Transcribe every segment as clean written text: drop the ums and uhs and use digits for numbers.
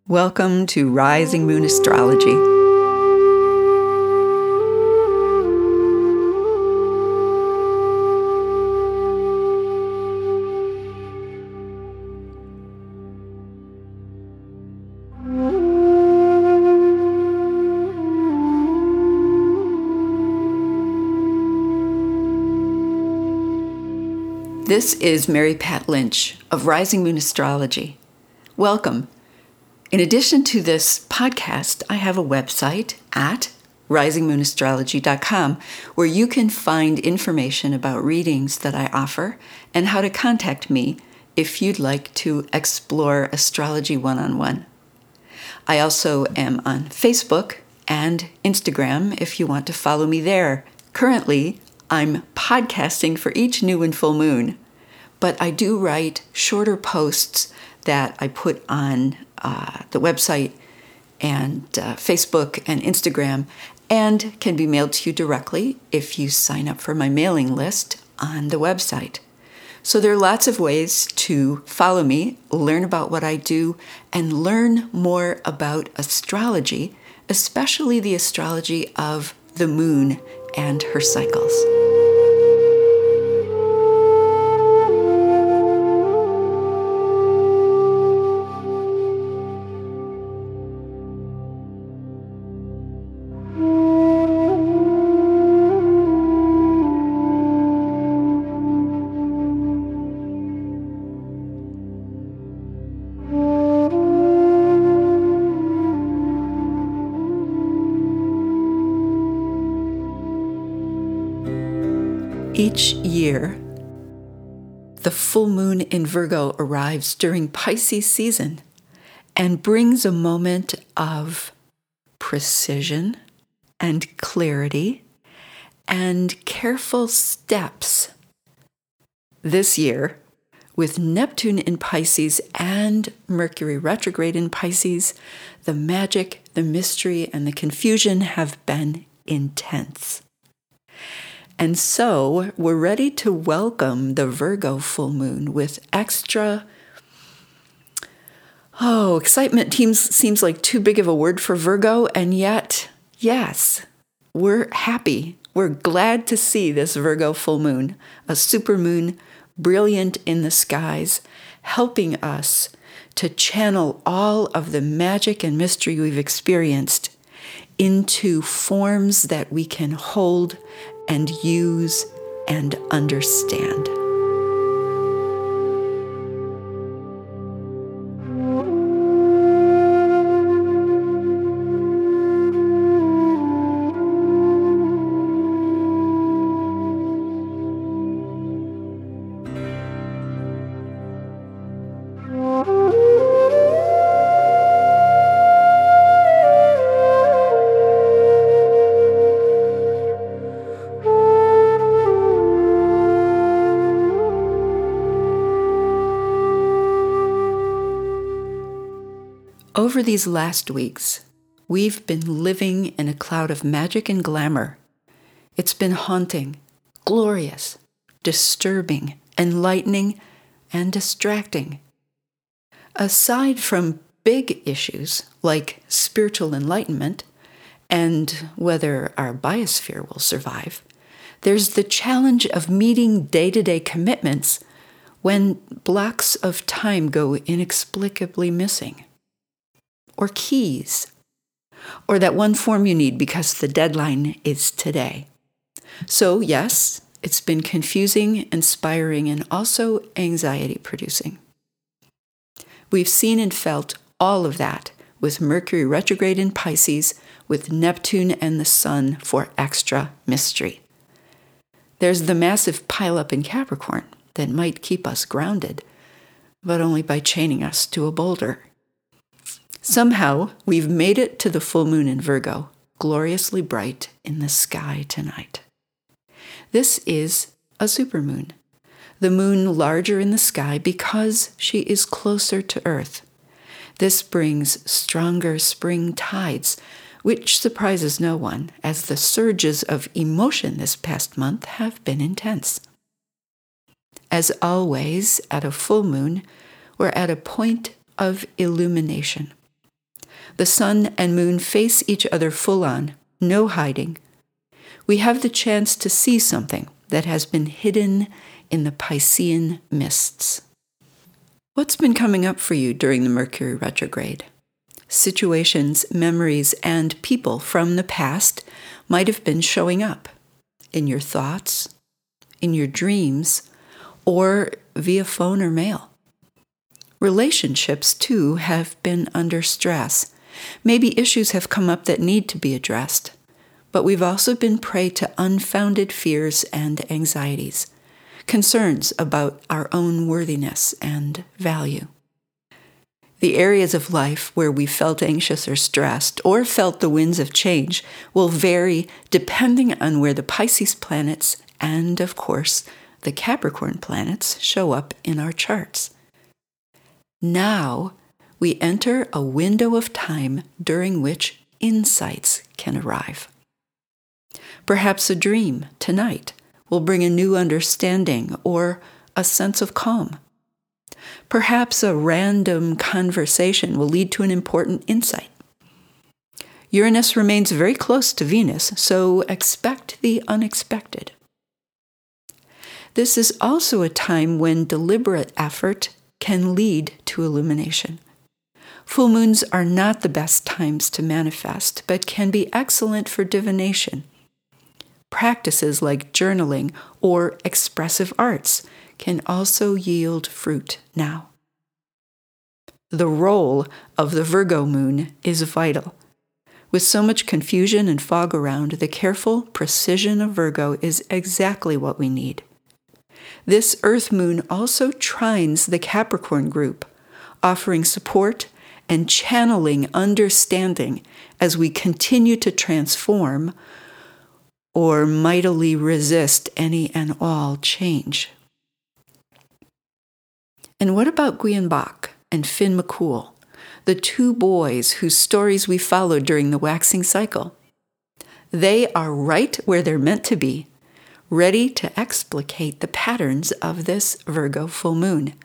Welcome to Rising Moon Astrology. This is Mary Pat Lynch of Rising Moon Astrology. Welcome. In addition to this podcast, I have a website at risingmoonastrology.com where you can find information about readings that I offer and how to contact me if you'd like to explore astrology one-on-one. I also am on Facebook and Instagram if you want to follow me there. Currently, I'm podcasting for each new and full moon, but I do write shorter posts that I put on the website and Facebook and Instagram, and can be mailed to you directly if you sign up for my mailing list on the website. So there are lots of ways to follow me, learn about what I do, and learn more about astrology, especially the astrology of the moon and her cycles. Each year, the full moon in Virgo arrives during Pisces season and brings a moment of precision and clarity and careful steps. This year, with Neptune in Pisces and Mercury retrograde in Pisces, the magic, the mystery, and the confusion have been intense. And so we're ready to welcome the Virgo full moon with extra, excitement seems like too big of a word for Virgo, and yet, yes, we're happy. We're glad to see this Virgo full moon, a supermoon brilliant in the skies, helping us to channel all of the magic and mystery we've experienced into forms that we can hold and use and understand. Over these last weeks, we've been living in a cloud of magic and glamour. It's been haunting, glorious, disturbing, enlightening, and distracting. Aside from big issues like spiritual enlightenment and whether our biosphere will survive, there's the challenge of meeting day-to-day commitments when blocks of time go inexplicably missing. Or keys, or that one form you need because the deadline is today. So yes, it's been confusing, inspiring, and also anxiety-producing. We've seen and felt all of that with Mercury retrograde in Pisces, with Neptune and the Sun for extra mystery. There's the massive pileup in Capricorn that might keep us grounded, but only by chaining us to a boulder. Somehow, we've made it to the full moon in Virgo, gloriously bright in the sky tonight. This is a supermoon, the moon larger in the sky because she is closer to Earth. This brings stronger spring tides, which surprises no one, as the surges of emotion this past month have been intense. As always, at a full moon, we're at a point of illumination. The sun and moon face each other full on, no hiding. We have the chance to see something that has been hidden in the Piscean mists. What's been coming up for you during the Mercury retrograde? Situations, memories, and people from the past might have been showing up in your thoughts, in your dreams, or via phone or mail. Relationships, too, have been under stress. Maybe issues have come up that need to be addressed, but we've also been prey to unfounded fears and anxieties, concerns about our own worthiness and value. The areas of life where we felt anxious or stressed or felt the winds of change will vary depending on where the Pisces planets and, of course, the Capricorn planets show up in our charts. Now, we enter a window of time during which insights can arrive. Perhaps a dream tonight will bring a new understanding or a sense of calm. Perhaps a random conversation will lead to an important insight. Uranus remains very close to Venus, so expect the unexpected. This is also a time when deliberate effort can lead to illumination. Full moons are not the best times to manifest, but can be excellent for divination. Practices like journaling or expressive arts can also yield fruit now. The role of the Virgo moon is vital. With so much confusion and fog around, the careful precision of Virgo is exactly what we need. This Earth moon also trines the Capricorn group, offering support and channeling understanding as we continue to transform or mightily resist any and all change. And what about Gwion Bach and Finn McCool, the two boys whose stories we followed during the waxing cycle? They are right where they're meant to be, ready to explicate the patterns of this Virgo full moon.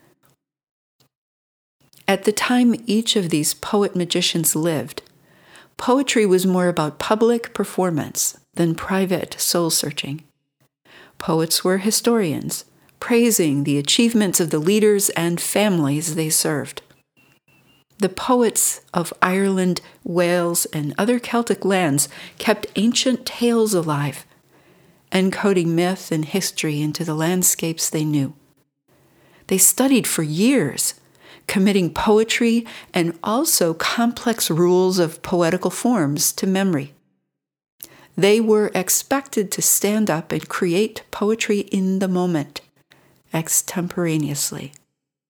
At the time each of these poet-magicians lived, poetry was more about public performance than private soul-searching. Poets were historians, praising the achievements of the leaders and families they served. The poets of Ireland, Wales, and other Celtic lands kept ancient tales alive, encoding myth and history into the landscapes they knew. They studied for years, committing poetry and also complex rules of poetical forms to memory. They were expected to stand up and create poetry in the moment, extemporaneously.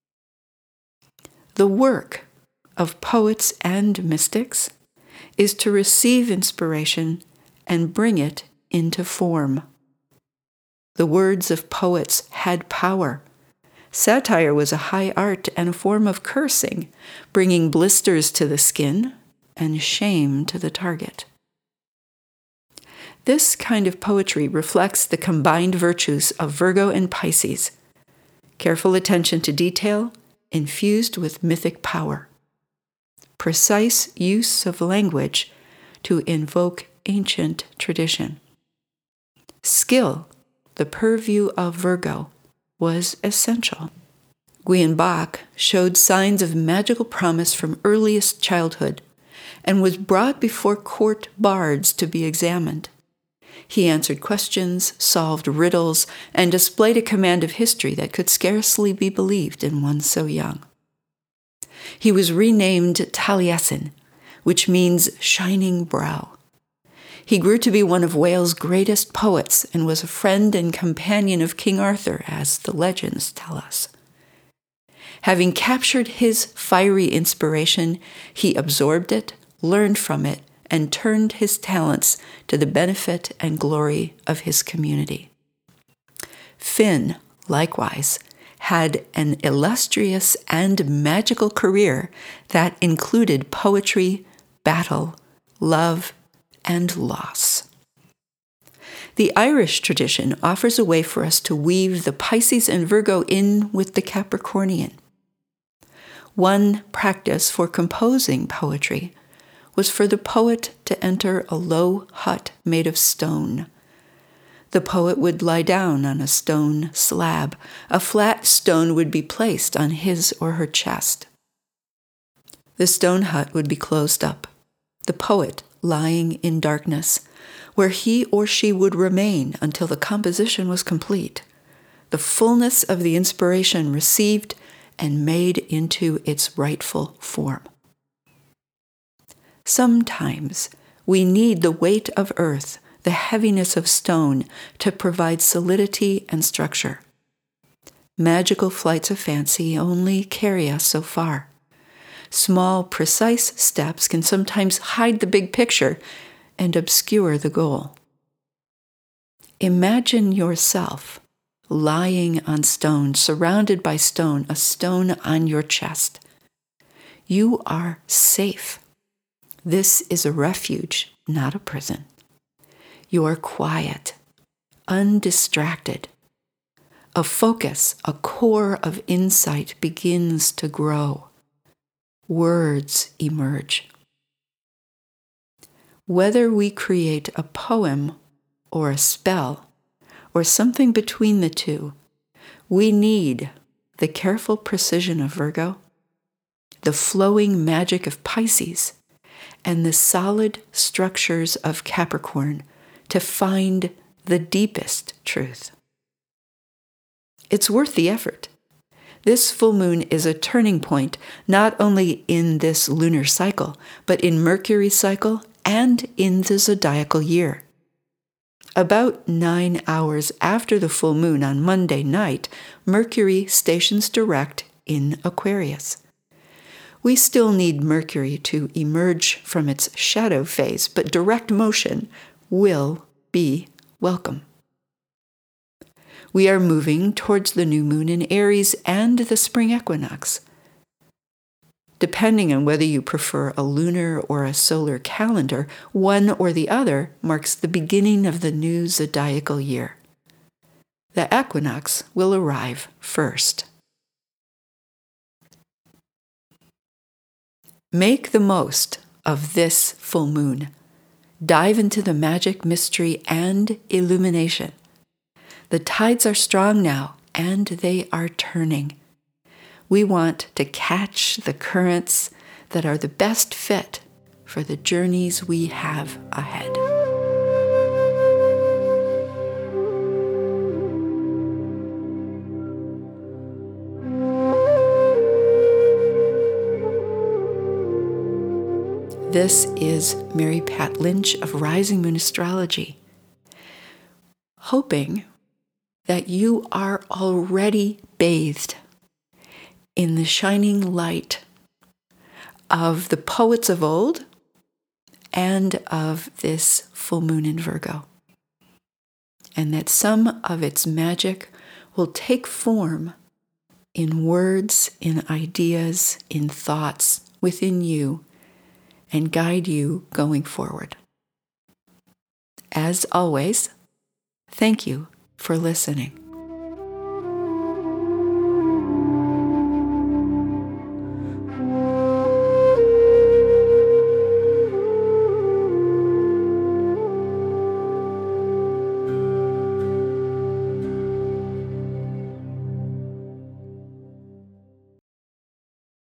The work of poets and mystics is to receive inspiration and bring it into form. The words of poets had power. Satire was a high art and a form of cursing, bringing blisters to the skin and shame to the target. This kind of poetry reflects the combined virtues of Virgo and Pisces: careful attention to detail, infused with mythic power. Precise use of language to invoke ancient tradition. Skill, the purview of Virgo, was essential. Gwion Bach showed signs of magical promise from earliest childhood and was brought before court bards to be examined. He answered questions, solved riddles, and displayed a command of history that could scarcely be believed in one so young. He was renamed Taliesin, which means shining brow. He grew to be one of Wales' greatest poets and was a friend and companion of King Arthur, as the legends tell us. Having captured his fiery inspiration, he absorbed it, learned from it, and turned his talents to the benefit and glory of his community. Finn, likewise, had an illustrious and magical career that included poetry, battle, love, and loss. The Irish tradition offers a way for us to weave the Pisces and Virgo in with the Capricornian. One practice for composing poetry was for the poet to enter a low hut made of stone. The poet would lie down on a stone slab. A flat stone would be placed on his or her chest. The stone hut would be closed up, the poet lying in darkness, where he or she would remain until the composition was complete, the fullness of the inspiration received and made into its rightful form. Sometimes we need the weight of earth, the heaviness of stone, to provide solidity and structure. Magical flights of fancy only carry us so far. Small, precise steps can sometimes hide the big picture and obscure the goal. Imagine yourself lying on stone, surrounded by stone, a stone on your chest. You are safe. This is a refuge, not a prison. You are quiet, undistracted. A focus, a core of insight begins to grow. Words emerge. Whether we create a poem or a spell or something between the two, we need the careful precision of Virgo, the flowing magic of Pisces, and the solid structures of Capricorn to find the deepest truth. It's worth the effort. This full moon is a turning point, not only in this lunar cycle, but in Mercury's cycle and in the zodiacal year. About 9 hours after the full moon on Monday night, Mercury stations direct in Aquarius. We still need Mercury to emerge from its shadow phase, but direct motion will be welcome. We are moving towards the new moon in Aries and the spring equinox. Depending on whether you prefer a lunar or a solar calendar, one or the other marks the beginning of the new zodiacal year. The equinox will arrive first. Make the most of this full moon. Dive into the magic, mystery, and illumination. The tides are strong now, and they are turning. We want to catch the currents that are the best fit for the journeys we have ahead. This is Mary Pat Lynch of Rising Moon Astrology, hoping that you are already bathed in the shining light of the poets of old and of this full moon in Virgo, and that some of its magic will take form in words, in ideas, in thoughts within you and guide you going forward. As always, thank you for listening.